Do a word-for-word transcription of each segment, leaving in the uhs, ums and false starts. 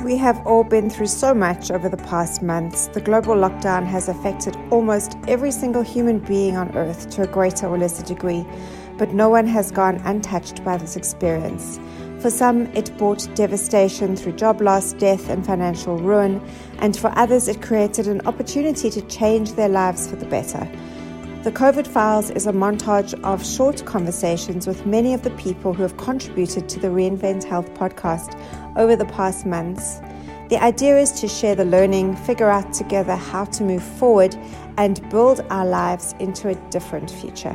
We have all been through so much over the past months. The global lockdown has affected almost every single human being on Earth to a greater or lesser degree, but no one has gone untouched by this experience. For some, it brought devastation through job loss, death, and financial ruin, and for others, it created an opportunity to change their lives for the better. The COVID Files is a montage of short conversations with many of the people who have contributed to the Reinvent Health podcast over the past months. The idea is to share the learning, figure out together how to move forward, and build our lives into a different future.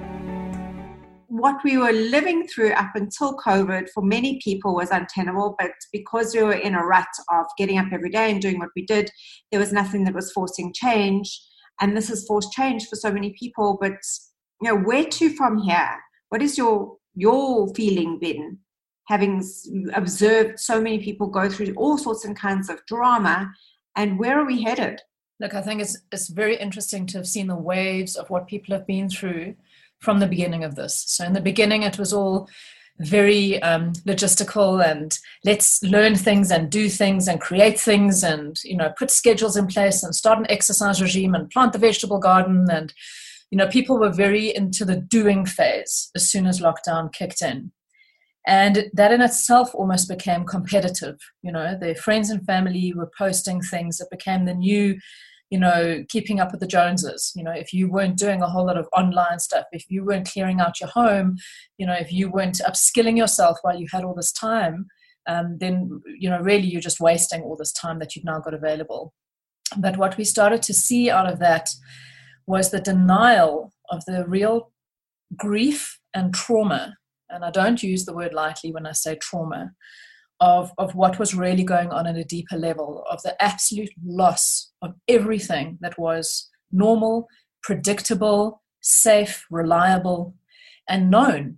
What we were living through up until COVID for many people was untenable, but because we were in a rut of getting up every day and doing what we did, there was nothing that was forcing change. And this has forced change for so many people, but you know, where to from here? What is your your feeling been, having observed so many people go through all sorts and kinds of drama, and where are we headed? Look, I think it's it's very interesting to have seen the waves of what people have been through from the beginning of this. So in the beginning, it was all very um, logistical and let's learn things and do things and create things and, you know, put schedules in place and start an exercise regime and plant the vegetable garden. And, you know, people were very into the doing phase as soon as lockdown kicked in. And that in itself almost became competitive. You know, their friends and family were posting things that became the new, you know, keeping up with the Joneses. You know, if you weren't doing a whole lot of online stuff, if you weren't clearing out your home, you know, if you weren't upskilling yourself while you had all this time, um, then, you know, really you're just wasting all this time that you've now got available. But what we started to see out of that was the denial of the real grief and trauma. And I don't use the word lightly when I say trauma, Of, of what was really going on at a deeper level, of the absolute loss of everything that was normal, predictable, safe, reliable, and known.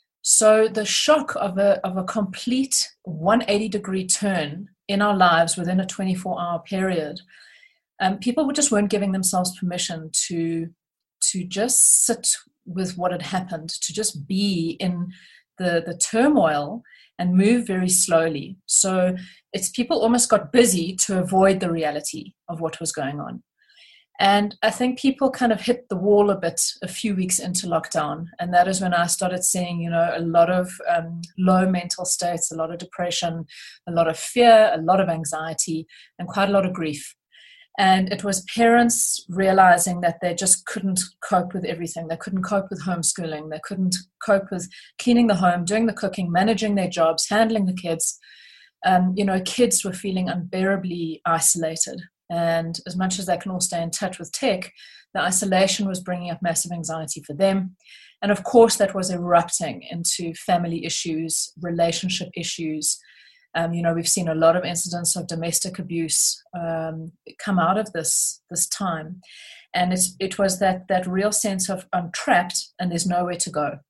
So the shock of a, of a complete one hundred eighty degree turn in our lives within a twenty-four hour period, um, people just weren't giving themselves permission to, to just sit with what had happened, to just be in the, the turmoil and move very slowly. So it's people almost got busy to avoid the reality of what was going on. And I think people kind of hit the wall a bit a few weeks into lockdown. And that is when I started seeing, you know, a lot of um, low mental states, a lot of depression, a lot of fear, a lot of anxiety, and quite a lot of grief. And it was parents realizing that they just couldn't cope with everything. They couldn't cope with homeschooling. They couldn't cope with cleaning the home, doing the cooking, managing their jobs, handling the kids. Um, you know, kids were feeling unbearably isolated. And as much as they can all stay in touch with tech, the isolation was bringing up massive anxiety for them. And of course, that was erupting into family issues, relationship issues. Um, you know, we've seen a lot of incidents of domestic abuse um, come out of this this time. And it's, it was that that real sense of I'm trapped and there's nowhere to go.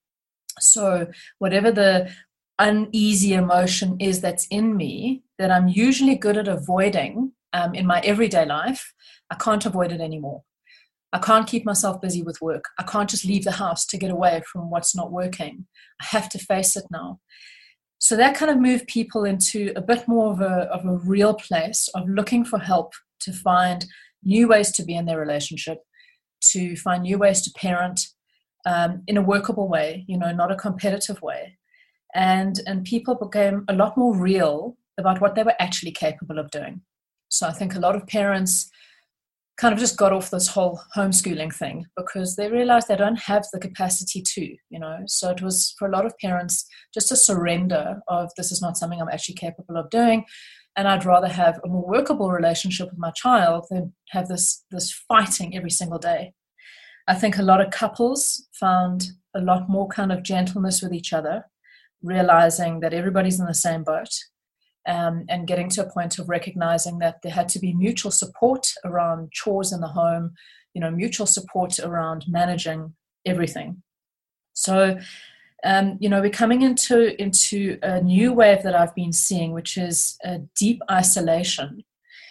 So whatever the uneasy emotion is that's in me that I'm usually good at avoiding um, in my everyday life, I can't avoid it anymore. I can't keep myself busy with work. I can't just leave the house to get away from what's not working. I have to face it now. So that kind of moved people into a bit more of a, of a real place of looking for help to find new ways to be in their relationship, to find new ways to parent um, in a workable way, you know, not a competitive way. And, and people became a lot more real about what they were actually capable of doing. So I think a lot of parents kind of just got off this whole homeschooling thing because they realized they don't have the capacity to, you know. So it was for a lot of parents just a surrender of this is not something I'm actually capable of doing. And I'd rather have a more workable relationship with my child than have this, this fighting every single day. I think a lot of couples found a lot more kind of gentleness with each other, realizing that everybody's in the same boat. Um, and getting to a point of recognizing that there had to be mutual support around chores in the home, you know, mutual support around managing everything. So, um, you know, we're coming into, into a new wave that I've been seeing, which is a deep isolation,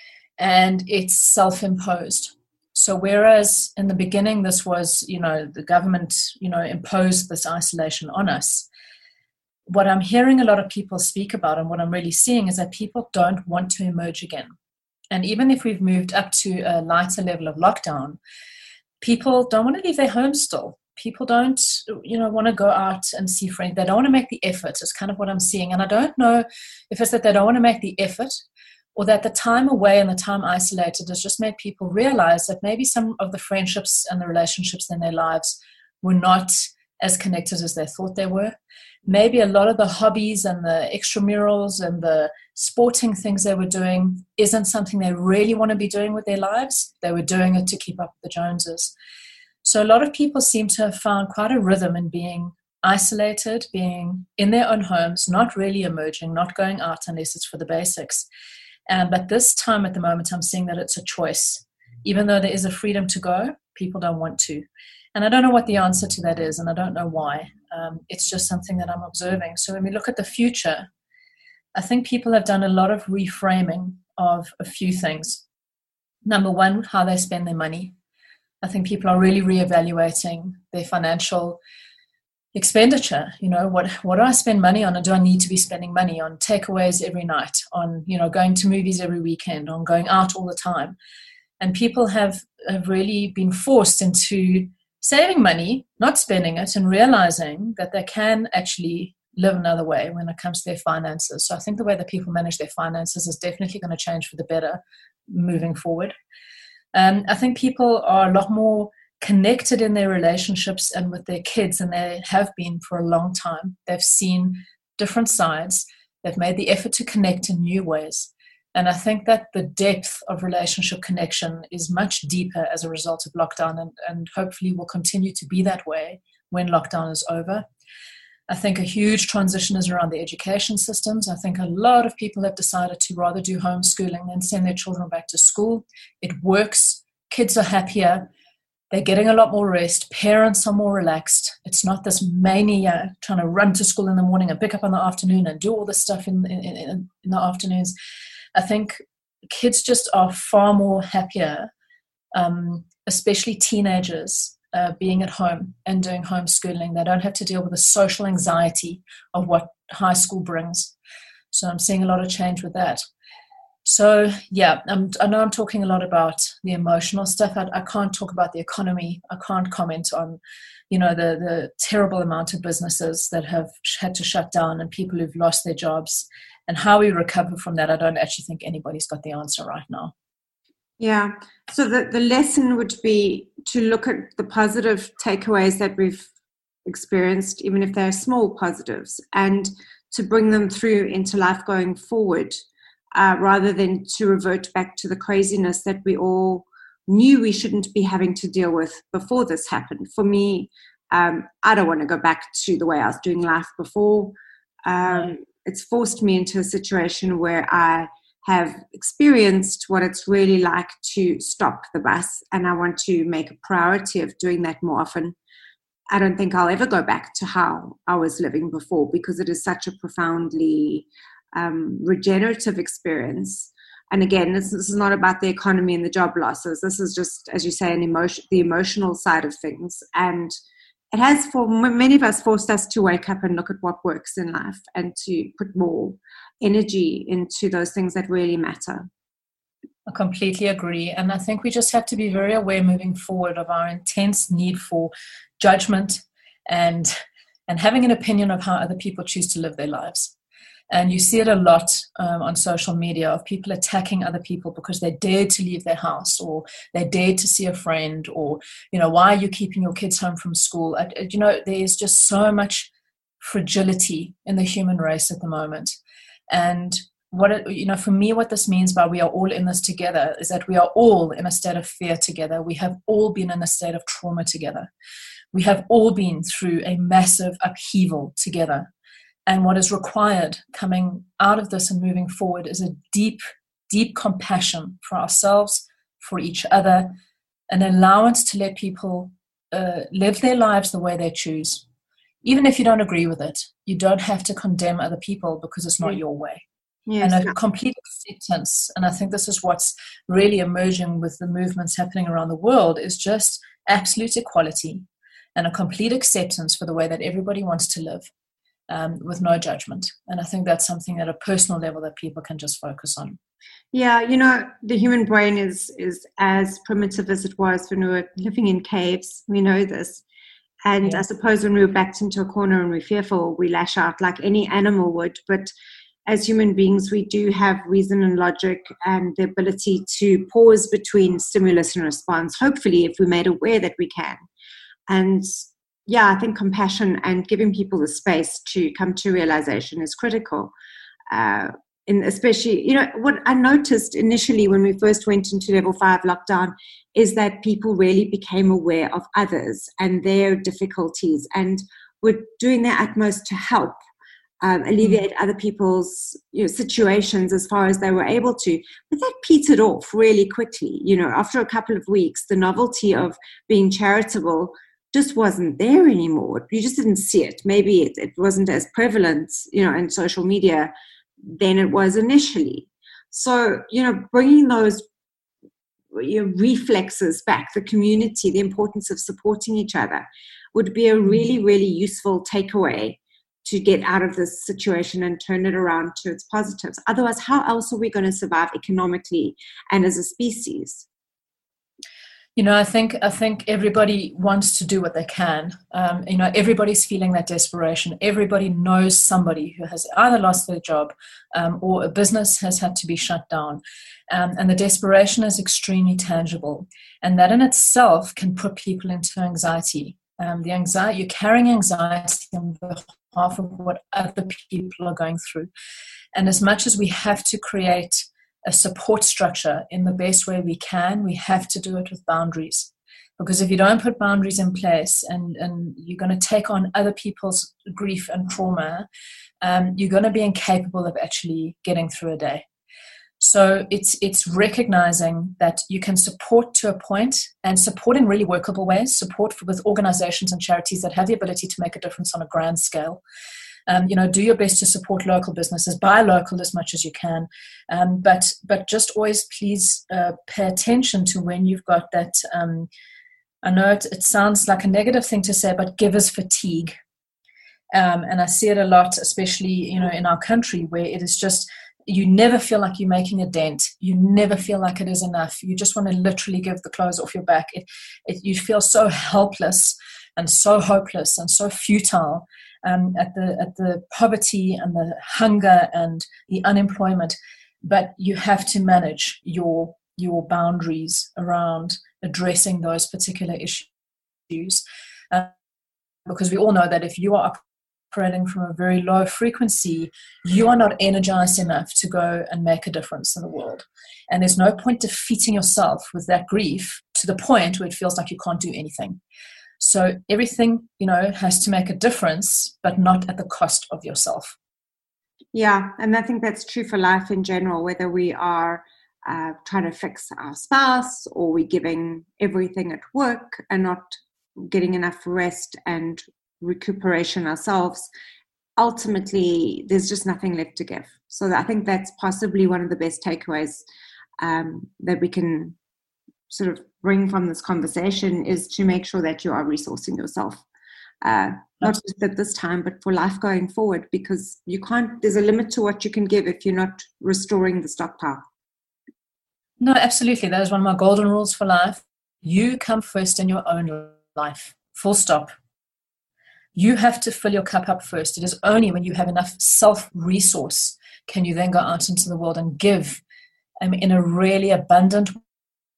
and it's self-imposed. So whereas in the beginning this was, you know, the government, you know, imposed this isolation on us, what I'm hearing a lot of people speak about and what I'm really seeing is that people don't want to emerge again. And even if we've moved up to a lighter level of lockdown, people don't want to leave their homes still. People don't, you know, want to go out and see friends. They don't want to make the effort. It's kind of what I'm seeing. And I don't know if it's that they don't want to make the effort or that the time away and the time isolated has just made people realize that maybe some of the friendships and the relationships in their lives were not as connected as they thought they were. Maybe a lot of the hobbies and the extramurals and the sporting things they were doing isn't something they really want to be doing with their lives. They were doing it to keep up with the Joneses. So a lot of people seem to have found quite a rhythm in being isolated, being in their own homes, not really emerging, not going out unless it's for the basics. And but this time at the moment, I'm seeing that it's a choice. Even though there is a freedom to go, people don't want to. And I don't know what the answer to that is, and I don't know why. Um, it's just something that I'm observing. So when we look at the future, I think people have done a lot of reframing of a few things. Number one, how they spend their money. I think people are really reevaluating their financial expenditure. You know, what what do I spend money on, and do I need to be spending money on takeaways every night, on, you know, going to movies every weekend, on going out all the time? And people have, have really been forced into saving money, not spending it, and realizing that they can actually live another way when it comes to their finances. So I think the way that people manage their finances is definitely going to change for the better moving forward. Um, I think people are a lot more connected in their relationships and with their kids than they have been for a long time. They've seen different sides. They've made the effort to connect in new ways. And I think that the depth of relationship connection is much deeper as a result of lockdown, and, and hopefully will continue to be that way when lockdown is over. I think a huge transition is around the education systems. I think a lot of people have decided to rather do homeschooling than send their children back to school. It works. Kids are happier. They're getting a lot more rest. Parents are more relaxed. It's not this mania trying to run to school in the morning and pick up in the afternoon and do all this stuff in, in, in, in the afternoons. I think kids just are far more happier, um, especially teenagers, uh, being at home and doing homeschooling. They don't have to deal with the social anxiety of what high school brings. So I'm seeing a lot of change with that. So, yeah, I'm, I know I'm talking a lot about the emotional stuff. I, I can't talk about the economy. I can't comment on, you know, the, the terrible amount of businesses that have had to shut down and people who've lost their jobs. And how we recover from that, I don't actually think anybody's got the answer right now. Yeah. So the, the lesson would be to look at the positive takeaways that we've experienced, even if they're small positives, and to bring them through into life going forward, uh, rather than to revert back to the craziness that we all knew we shouldn't be having to deal with before this happened. For me, um, I don't want to go back to the way I was doing life before. Um, It's forced me into a situation where I have experienced what it's really like to stop the bus, and I want to make a priority of doing that more often. I don't think I'll ever go back to how I was living before, because it is such a profoundly um, regenerative experience. And again, this, this is not about the economy and the job losses. This is just, as you say, an emotion, the emotional side of things. And it has, for many of us, forced us to wake up and look at what works in life and to put more energy into those things that really matter. I completely agree. And I think we just have to be very aware moving forward of our intense need for judgment and, and having an opinion of how other people choose to live their lives. And you see it a lot um, on social media of people attacking other people because they dared to leave their house, or they dared to see a friend, or, you know, why are you keeping your kids home from school? I, you know, there's just so much fragility in the human race at the moment. And what, it, you know, for me, what this means by we are all in this together is that we are all in a state of fear together. We have all been in a state of trauma together. We have all been through a massive upheaval together. And what is required coming out of this and moving forward is a deep, deep compassion for ourselves, for each other, an allowance to let people uh, live their lives the way they choose. Even if you don't agree with it, you don't have to condemn other people because it's not your way. Yes. And a complete acceptance. And I think this is what's really emerging with the movements happening around the world, is just absolute equality and a complete acceptance for the way that everybody wants to live. um, with no judgment. And I think that's something at a personal level that people can just focus on. Yeah, you know, the human brain is is as primitive as it was when we were living in caves. We know this. And yeah. I suppose when we're backed into a corner and we're fearful, we lash out like any animal would. But as human beings, we do have reason and logic and the ability to pause between stimulus and response, hopefully, if we're made aware that we can. And yeah, I think compassion and giving people the space to come to realization is critical. Uh, in especially, you know, what I noticed initially when we first went into level five lockdown is that people really became aware of others and their difficulties and were doing their utmost to help um, alleviate mm. other people's you know, situations as far as they were able to. But that petered off really quickly. You know, after a couple of weeks, the novelty of being charitable just wasn't there anymore. You just didn't see it. Maybe it, it wasn't as prevalent, you know, in social media than it was initially. So, you know, bringing those you know, reflexes back, the community, the importance of supporting each other would be a really, really useful takeaway to get out of this situation and turn it around to its positives. Otherwise, how else are we going to survive economically and as a species? You know, I think I think everybody wants to do what they can. Um, you know, everybody's feeling that desperation. Everybody knows somebody who has either lost their job um, or a business has had to be shut down. Um, and the desperation is extremely tangible. And that in itself can put people into anxiety. Um, the anxiety, you're carrying anxiety on behalf of what other people are going through. And as much as we have to create a support structure in the best way we can, we have to do it with boundaries. Because if you don't put boundaries in place and, and you're going to take on other people's grief and trauma, um, you're going to be incapable of actually getting through a day. So it's it's recognizing that you can support to a point and support in really workable ways, support for, with organizations and charities that have the ability to make a difference on a grand scale. Um, you know, do your best to support local businesses, buy local as much as you can, um, but but just always please uh, pay attention to when you've got that. Um, I know it, it sounds like a negative thing to say, but givers fatigue, um, and I see it a lot, especially you know in our country where it is just you never feel like you're making a dent. You never feel like it is enough. You just want to literally give the clothes off your back. It, it you feel so helpless and so hopeless and so futile. Um, at the at the poverty and the hunger and the unemployment, but you have to manage your your boundaries around addressing those particular issues, uh, because we all know that if you are operating from a very low frequency, you are not energized enough to go and make a difference in the world, and there's no point defeating yourself with that grief to the point where it feels like you can't do anything. So everything, you know, has to make a difference, but not at the cost of yourself. Yeah, and I think that's true for life in general, whether we are uh, trying to fix our spouse or we're giving everything at work and not getting enough rest and recuperation ourselves. Ultimately, there's just nothing left to give. So I think that's possibly one of the best takeaways um, that we can sort of bring from this conversation is to make sure that you are resourcing yourself, uh, not just at this time, but for life going forward, because you can't, there's a limit to what you can give if you're not restoring the stockpile. No, absolutely. That is one of my golden rules for life. You come first in your own life, full stop. You have to fill your cup up first. It is only when you have enough self-resource can you then go out into the world and give um, in a really abundant way.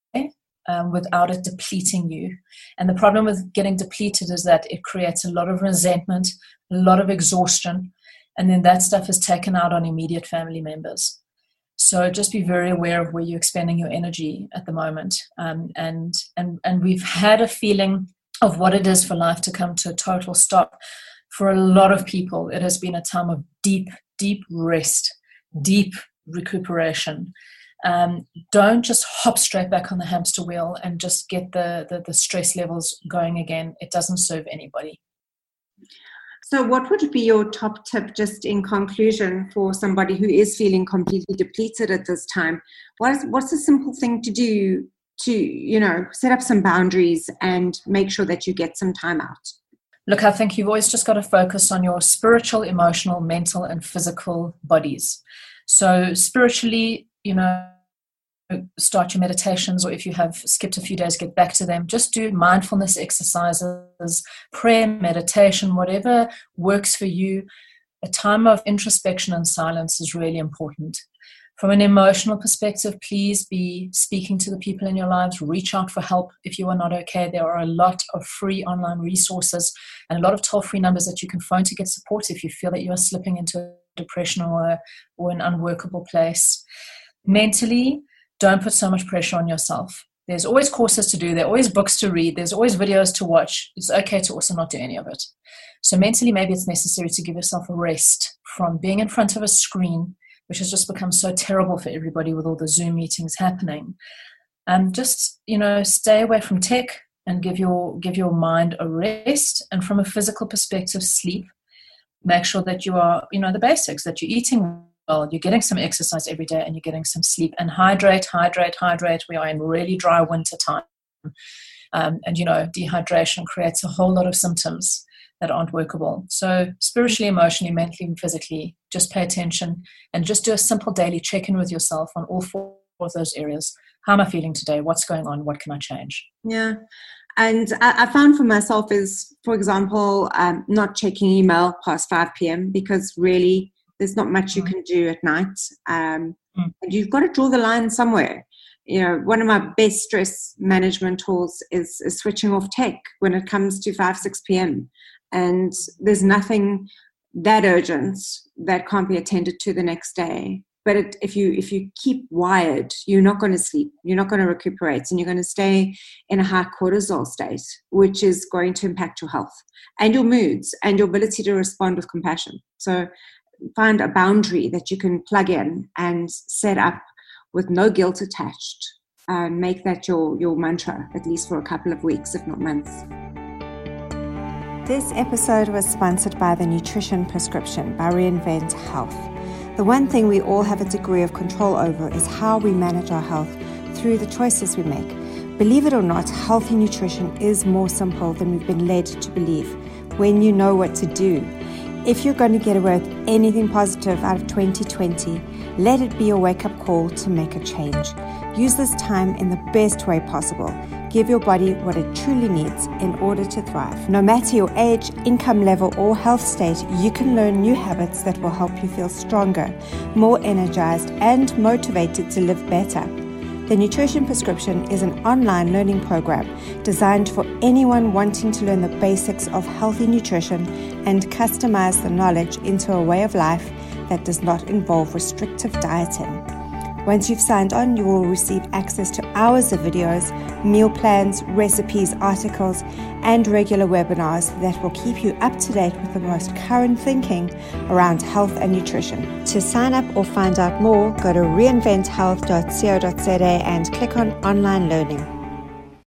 Um, without it depleting you. And the problem with getting depleted is that it creates a lot of resentment, a lot of exhaustion, and then that stuff is taken out on immediate family members. So just be very aware of where you're expending your energy at the moment. Um, and, and, and we've had a feeling of what it is for life to come to a total stop. For a lot of people, it has been a time of deep, deep rest, deep recuperation. Um, don't just hop straight back on the hamster wheel and just get the, the, the stress levels going again. It doesn't serve anybody. So what would be your top tip, just in conclusion, for somebody who is feeling completely depleted at this time? What is, what's a simple thing to do to, you know, set up some boundaries and make sure that you get some time out? Look, I think you've always just got to focus on your spiritual, emotional, mental, and physical bodies. So spiritually, you know, start your meditations, or if you have skipped a few days, get back to them. Just do mindfulness exercises, prayer, meditation, whatever works for you. A time of introspection and silence is really important. From an emotional perspective, please be speaking to the people in your lives. Reach out for help if you are not okay. There are a lot of free online resources and a lot of toll-free numbers that you can phone to get support if you feel that you are slipping into depression or, or an unworkable place. Mentally, don't put so much pressure on yourself. There's always courses to do. There are always books to read. There's always videos to watch. It's okay to also not do any of it. So mentally, maybe it's necessary to give yourself a rest from being in front of a screen, which has just become so terrible for everybody with all the Zoom meetings happening. And just, you know, stay away from tech and give your give your mind a rest. And from a physical perspective, sleep. Make sure that you are, you know, the basics, that you're eating well, you're getting some exercise every day, and you're getting some sleep. And hydrate, hydrate, hydrate. We are in really dry winter time. Um, and, you know, dehydration creates a whole lot of symptoms that aren't workable. So spiritually, emotionally, mentally, and physically, just pay attention and just do a simple daily check-in with yourself on all four of those areas. How am I feeling today? What's going on? What can I change? Yeah. And I, I found for myself is, for example, um, not checking email past five p.m. because really there's not much you can do at night. Um, mm. And you've got to draw the line somewhere. You know, one of my best stress management tools is, is switching off tech when it comes to five, six p.m. And there's nothing that urgent that can't be attended to the next day. But it, if you if you keep wired, you're not going to sleep. You're not going to recuperate, and you're going to stay in a high cortisol state, which is going to impact your health and your moods and your ability to respond with compassion. So find a boundary that you can plug in and set up with no guilt attached. Uh, make that your, your mantra, at least for a couple of weeks, if not months. This episode was sponsored by the Nutrition Prescription by Reinvent Health. The one thing we all have a degree of control over is how we manage our health through the choices we make. Believe it or not, healthy nutrition is more simple than we've been led to believe when you know what to do. If you're going to get away with anything positive out of twenty twenty, let it be a wake-up call to make a change. Use this time in the best way possible. Give your body what it truly needs in order to thrive. No matter your age, income level, or health state, you can learn new habits that will help you feel stronger, more energized, and motivated to live better. The Nutrition Prescription is an online learning program designed for anyone wanting to learn the basics of healthy nutrition and customize the knowledge into a way of life that does not involve restrictive dieting. Once you've signed on, you will receive access to hours of videos, meal plans, recipes, articles, and regular webinars that will keep you up to date with the most current thinking around health and nutrition. To sign up or find out more, go to reinvent health dot co dot za and click on online learning.